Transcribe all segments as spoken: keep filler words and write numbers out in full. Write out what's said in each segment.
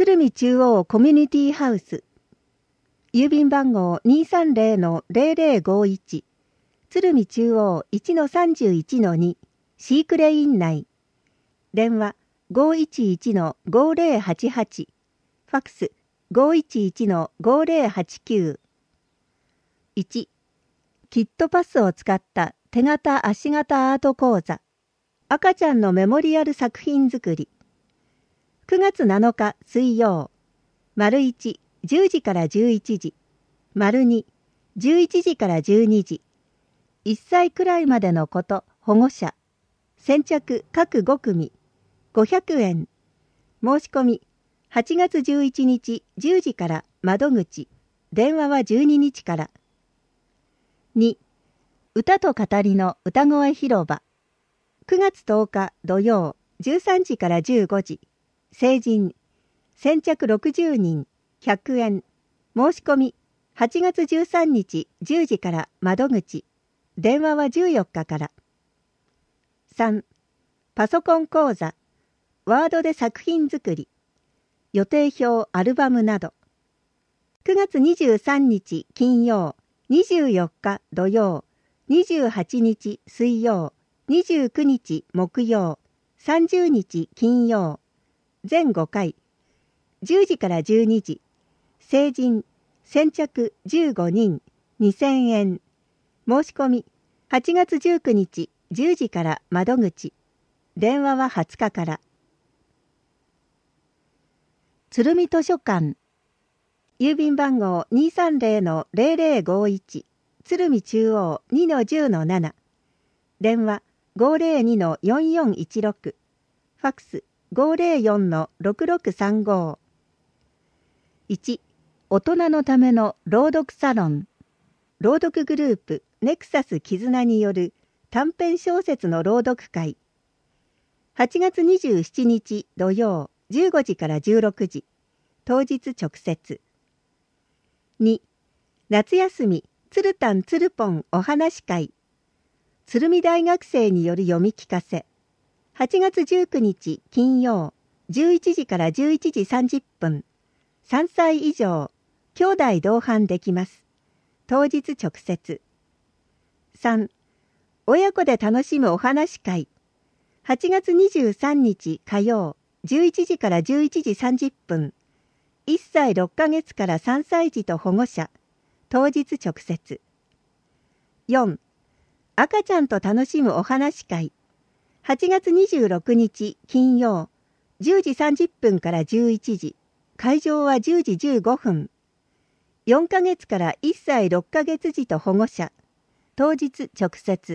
鶴見中央コミュニティハウス、郵便番号 にーさんぜろ ぜろぜろごいち、鶴見中央 いちのさんじゅういちのに、シークレイン内、電話 ごいちいちのごぜろはちはち、ファックス ごいちいちのごぜろはちきゅう。いち、キットパスを使った手形足形アート講座、赤ちゃんのメモリアル作品作り。くがつなのか水曜、丸いち、じゅうじからじゅういちじ、丸に、じゅういちじからじゅうにじ、いっさいくらいまでの子と保護者、先着各ごくみ、ごひゃくえん。申し込み、はちがつじゅういちにちじゅうじから窓口、電話はじゅうににちから。に、歌と語りの歌声広場。くがつとおか土曜、じゅうさんじからじゅうごじ。成人、先着ろくじゅうにん、ひゃくえん。申し込み、はちがつじゅうさんにちじゅうじから窓口。電話はじゅうよっかから。さん、パソコン講座。ワードで作品作り。予定表、アルバムなど。くがつにじゅうさんにち金曜、にじゅうよっか土曜、にじゅうはちにち水曜、にじゅうくにち木曜、さんじゅうにち金曜、全ごかい、じゅうじからじゅうにじ、成人、先着じゅうごにん、にせんえん。申し込み、はちがつじゅうくにちじゅうじから窓口。電話ははつかから。鶴見図書館。郵便番号 にーさんぜろ ぜろぜろごいち、鶴見中央 にのじゅうのなな。電話 ごぜろにのよんよんいちろく。ファックス ごぜろよんのろくろくさんご。いち、大人のための朗読サロン。朗読グループネクサス絆による短編小説の朗読会。はちがつにじゅうしちにち土曜じゅうごじからじゅうろくじ。当日直接。に、夏休みつるたんつるぽんお話会。鶴見大学生による読み聞かせ。はちがつじゅうくにち金曜、じゅういちじからじゅういちじさんじゅっぷん。さんさい以上、兄弟同伴できます。当日直接。さん、親子で楽しむお話会。はちがつにじゅうさんにち火曜、じゅういちじからじゅういちじさんじゅっぷん。いっさいろっかげつからさんさい児と保護者。当日直接。よん、赤ちゃんと楽しむお話会。はちがつにじゅうろくにち金曜、じゅうじさんじゅっぷんからじゅういちじ。会場はじゅうじじゅうごふん。よんかげつからいっさいろっかげつ児と保護者。当日直接。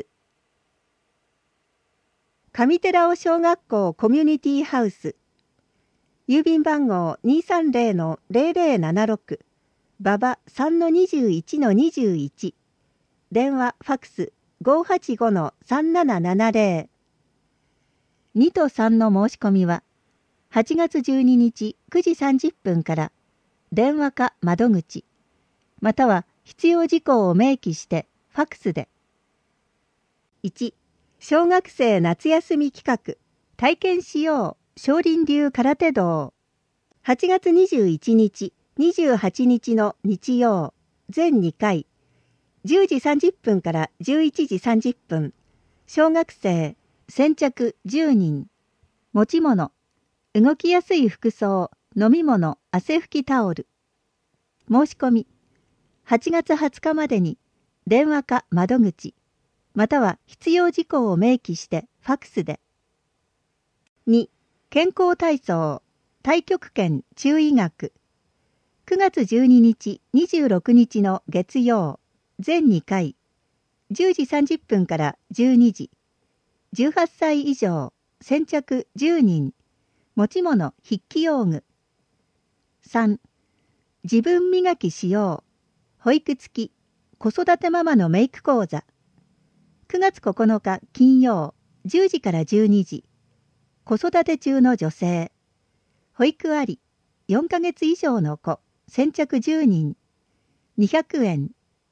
上寺尾小学校コミュニティハウス。郵便番号 にーさんぜろ ぜろぜろななろく。馬場 さんのにじゅういちのにじゅういち。電話ファックス ごはちごのさんななななぜろ。にとさんの申し込みははちがつじゅうににちくじさんじゅっぷんから電話か窓口、または必要事項を明記してファックスで。いち、小学生夏休み企画体験しよう少林流空手道。はちがつにじゅういちにち、にじゅうはちにちの日曜、全にかい、じゅうじさんじゅっぷんからじゅういちじさんじゅっぷん。小学生先着じゅうにん。持ち物、動きやすい服装、飲み物、汗拭きタオル。申し込み、はちがつはつかまでに電話か窓口、または必要事項を明記してファックスで。に、健康体操、太極拳中医学。くがつじゅうににち、にじゅうろくにちの月曜、全にかい、じゅうじさんじゅっぷんからじゅうにじ。じゅうはっさい以上、先着じゅうにん。持ち物筆記用具。さん、自分磨きしよう。保育付き子育てママのメイク講座。くがつここのか金曜、じゅうじからじゅうにじ。子育て中の女性。保育あり、よんかげつ以上の子、先着じゅうにん。にひゃくえん。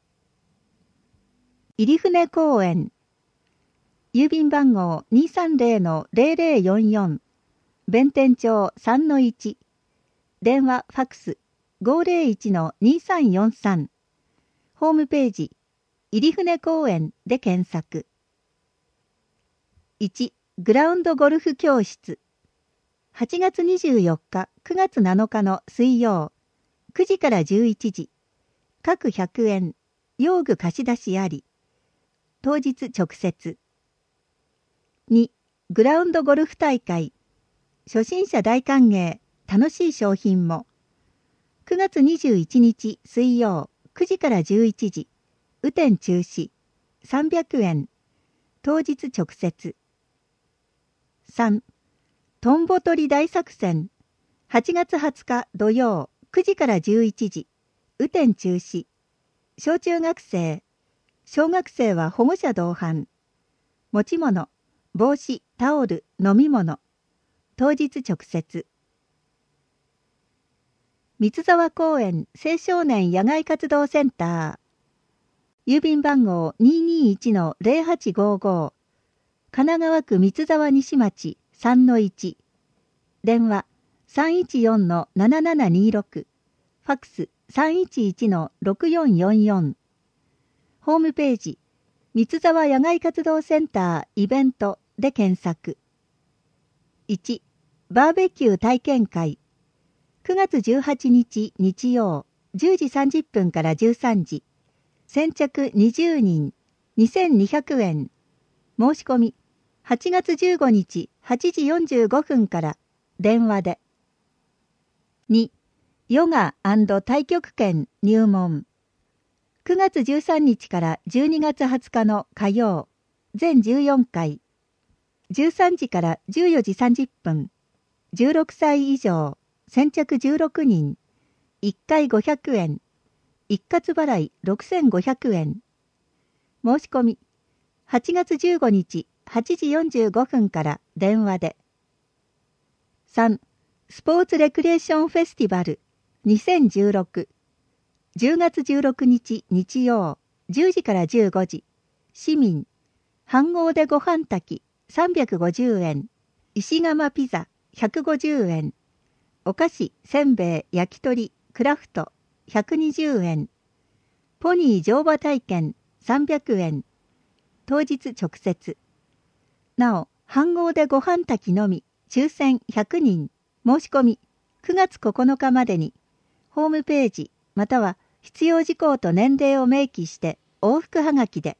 入船公園。郵便番号 にーさんぜろ ぜろぜろよんよん。弁天町 さんのいち。 電話、ファクス ごーぜろいちのにさんよんさん。ホームページ、入船公園で検索。いち. グラウンドゴルフ教室。はちがつにじゅうよっか、くがつなのかの水曜、くじからじゅういちじ。各ひゃくえん、用具貸し出しあり。当日直接。に. グラウンドゴルフ大会。初心者大歓迎、楽しい商品も。くがつにじゅういちにち水曜、くじからじゅういちじ。雨天中止、さんびゃくえん。当日直接。さん. トンボ取り大作戦。はちがつはつか土曜、くじからじゅういちじ。雨天中止。小中学生。小学生は保護者同伴。持ち物、帽子、タオル、飲み物。当日直接。三沢公園青少年野外活動センター。郵便番号 にーにーいちのぜろはちごーごー。神奈川区三沢西町 さんのいち。電話 さんいちよんのななななにろく。ファクス さんいちいちのろくよんよんよん。ホームページ、三沢野外活動センターイベントで検索。いち. バーベキュー体験会。くがつじゅうはちにち日曜、じゅうじさんじゅっぷんからじゅうさんじ。先着にじゅうにん、にせんにひゃくえん。申し込み、はちがつじゅうごにちはちじよんじゅうごふんから電話で。に. ヨガ&太極拳入門。くがつじゅうさんにちからじゅうにがつはつかの火曜、全じゅうよんかい。じゅうさんじからじゅうよじさんじゅっぷん。じゅうろくさい以上、先着じゅうろくにん。いっかいごひゃくえん。一括払いろくせんごひゃくえん。申し込み、はちがつじゅうごにちはちじよんじゅうごふんから電話で。さん. スポーツレクリエーションフェスティバルにせんじゅうろく。じゅうがつじゅうろくにち日曜、じゅうじからじゅうごじ。市民、飯盒でご飯炊きさんびゃくごじゅうえん。石窯ピザひゃくごじゅうえん。お菓子、せんべい、焼き鳥、クラフトひゃくにじゅうえん。ポニー乗馬体験さんびゃくえん。当日直接。なお、飯盒でご飯炊きのみ、抽選ひゃくにん。申し込み、くがつここのかまでに、ホームページ、または必要事項と年齢を明記して往復はがきで。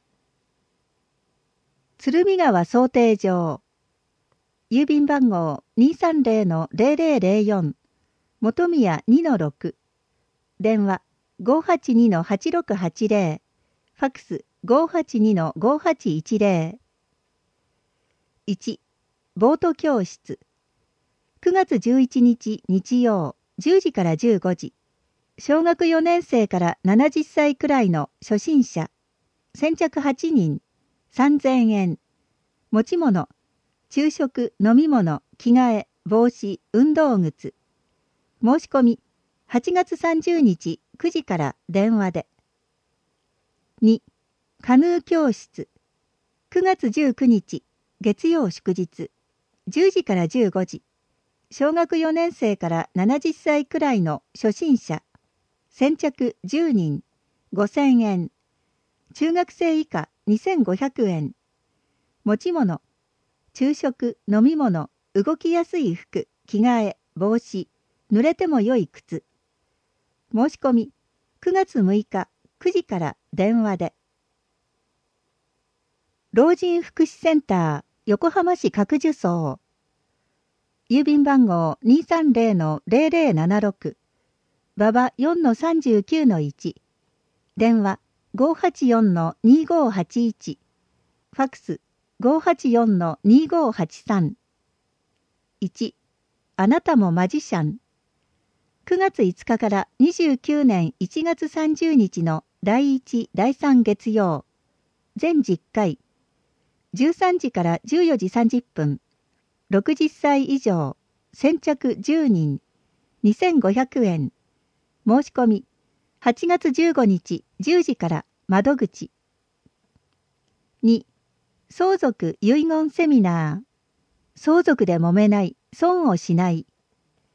鶴見川漕艇場。郵便番号 にーさんぜろのぜろぜろぜろよん。本宮 にのろく。電話 ごーはちにのはちろくはちぜろ。ファクス ごーはちにのごーはちいちぜろ。いち. ボート教室。くがつじゅういちにち日曜、じゅうじからじゅうごじ。小学よねんせいからななじゅっさいくらいの初心者。先着はちにん。さんぜんえん。持ち物。昼食、飲み物、着替え、帽子、運動靴。申し込み、はちがつさんじゅうにちくじから電話で。に. カヌー教室。くがつじゅうくにち月曜祝日、じゅうじからじゅうごじ。小学よねんせいからななじゅっさいくらいの初心者。先着じゅうにん、ごせんえん。中学生以下にせんごひゃくえん。持ち物。昼食、飲み物、動きやすい服、着替え、帽子、濡れても良い靴。申し込み、くがつむいかくじから電話で。老人福祉センター、横浜市角樹荘。郵便番号 にーさんぜろのぜろぜろななろく。馬場 よんのさんじゅうきゅうのいち。電話 ごーはちよんのにごーはちいち。ファクスごーはちよんのにごーはちさん。いち. あなたもマジシャン。くがついつかからにじゅうきゅうねんいちがつさんじゅうにちのだいいち、だいさん月曜。全じゅっかい。じゅうさんじからじゅうよじさんじゅっぷん。ろくじゅっさい以上。先着じゅうにん。にせんごひゃくえん。申し込み。はちがつじゅうごにちじゅうじから窓口。に. 相続遺言セミナー。相続で揉めない、損をしない。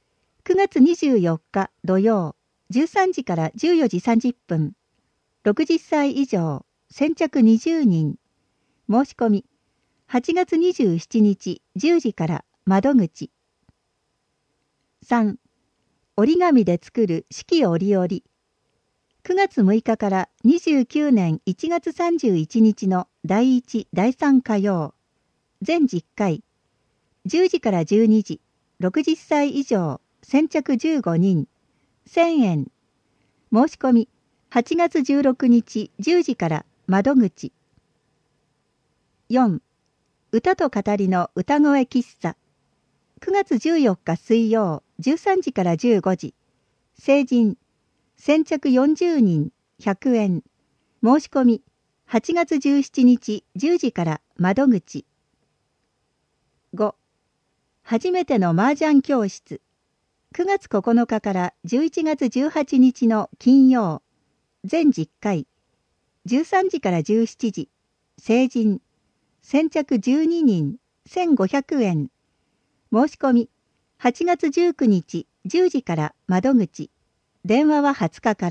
くがつにじゅうよっか土曜、じゅうさんじからじゅうよじさんじゅっぷん、ろくじゅっさい以上、先着にじゅうにん、申し込み、はちがつにじゅうしちにちじゅうじから窓口。さん、折り紙で作る四季折々。くがつむいかからにじゅうきゅうねんいちがつさんじゅういちにちのだいいち、だいさん火曜、全じゅっかい、じゅうじからじゅうにじ、ろくじゅっさい以上、先着じゅうごにん、せんえん。申し込み、はちがつじゅうろくにちじゅうじから窓口。よん、歌と語りの歌声喫茶。くがつじゅうよっか水曜、じゅうさんじからじゅうごじ、成人、先着よんじゅうにん、ひゃくえん。申し込み、はちがつじゅうしちにちじゅうじから窓口。ご、初めての麻雀教室。くがつここのかからじゅういちがつじゅうはちにちの金曜、全じゅっかい、じゅうさんじからじゅうしちじ、成人、先着じゅうににん、せんごひゃくえん。申し込み、はちがつじゅうくにちじゅうじから窓口。電話ははつかから。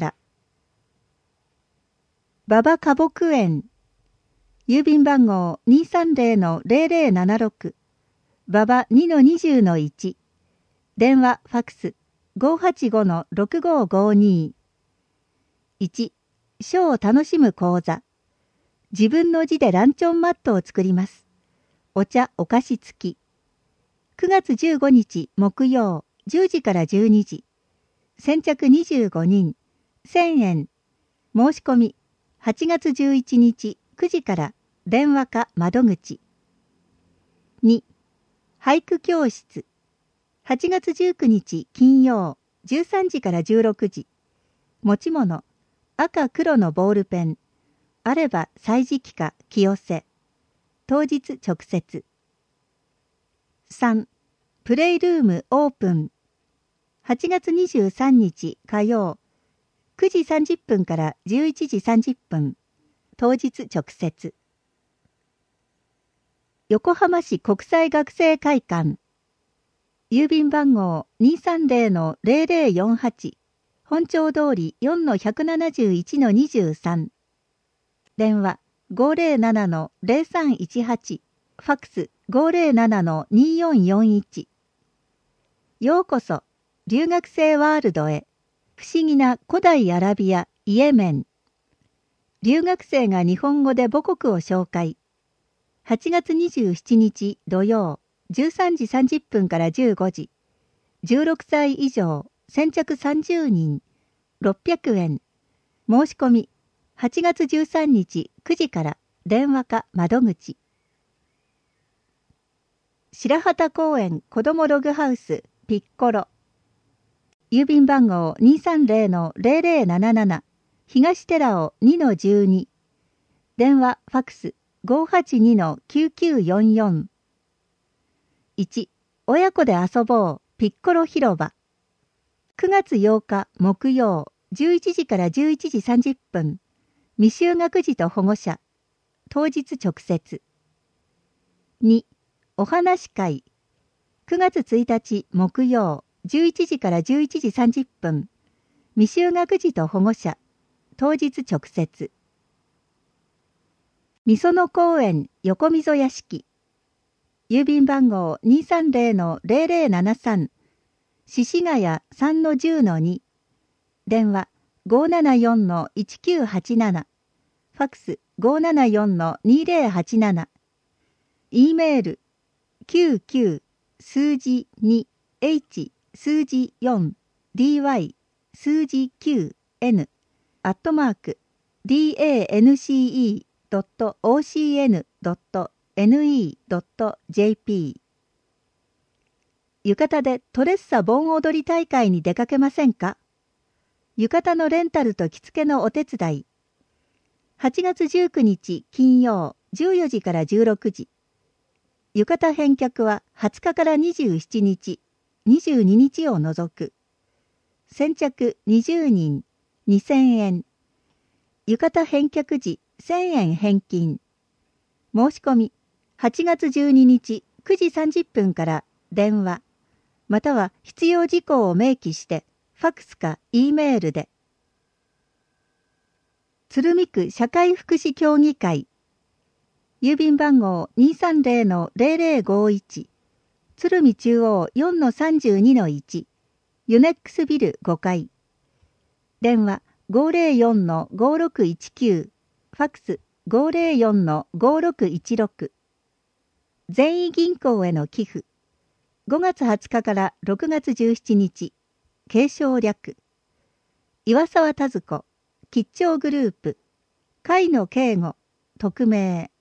馬場花木園。郵便番号 にさんぜろのぜろぜろななろく。馬場 にのにじゅうのいち。電話、ファックス ごーはちごのろくごーごーにー。いち、書を楽しむ講座。自分の字でランチョンマットを作ります。お茶、お菓子付き。くがつじゅうごにち木曜、じゅうじからじゅうにじ。先着にじゅうごにん、せんえん。申し込み、はちがつじゅういちにちくじから電話か窓口。に、俳句教室。はちがつじゅうくにち金曜、じゅうさんじからじゅうろくじ。持ち物、赤黒のボールペン。あれば歳時記か清瀬。当日直接。さん、プレイルームオープン。はちがつにじゅうさんにち火曜、くじさんじゅっぷんからじゅういちじさんじゅっぷん。当日直接。横浜市国際学生会館。郵便番号 にさんぜろのぜろぜろよんはち。本町通り よんのひゃくななじゅういちのにじゅうさん。電話 ごーぜろななのぜろさんいちはち。ファックス ごーぜろななのによんよんいち。ようこそ留学生ワールドへ。不思議な古代アラビアイエメン。留学生が日本語で母国を紹介。はちがつにじゅうしちにち土曜、じゅうさんじさんじゅっぷんからじゅうごじ。じゅうろくさい以上、先着さんじゅうにん、ろっぴゃくえん。申し込み、はちがつじゅうさんにちくじから電話か窓口。白畑公園子どもログハウスピッコロ。郵便番号 にさんぜろのぜろぜろなななな。東寺尾 にのじゅうに。電話、ファックス ごーはちにのきゅうきゅうよんよん。いち、親子で遊ぼうピッコロ広場。くがつようか木曜、じゅういちじからじゅういちじさんじゅっぷん。未就学児と保護者。当日直接。に、お話会。くがつついたち木曜、じゅういちじからじゅういちじさんじゅっぷん。未就学児と保護者。当日直接。みその公園横溝屋敷。郵便番号 にさんぜろのぜろぜろななさん。獅子ヶ谷 さんのじゅうのに。電話 ごーななよんのいちきゅうはちなな。ファックス ごーななよんのにぜろはちなな。E メールきゅうきゅう数字 にエイチ 数字 よん ディーワイ 数字 きゅう エヌ アットマーク ディーエーエヌシーイードットオーシーエヌドットエヌイードットジェーピー。 浴衣でトレッサ盆踊り大会に出かけませんか？浴衣のレンタルと着付けのお手伝い。はちがつじゅうくにち金曜じゅうよじからじゅうろくじ。浴衣返却ははつかからにじゅうしちにち、にじゅうににちを除く。先着にじゅうにん、にせんえん。浴衣返却時せんえん返金。申し込み、はちがつじゅうににちくじさんじゅっぷんから電話、 または必要事項を明記して、ファックスか E メールで。鶴見区社会福祉協議会、郵便番号 にーさんぜろのぜろぜろごいち、鶴見中央 よんのさんじゅうにのいち、ユネックスビルごかい。電話 ごーぜろよんのごろくいちきゅう、ファックス ごーぜろよんのごろくいちろく。善意銀行への寄付。ごがつはつかからろくがつじゅうしちにち。継承略。岩沢田鶴子、吉兆グループ。甲斐野圭吾、匿名。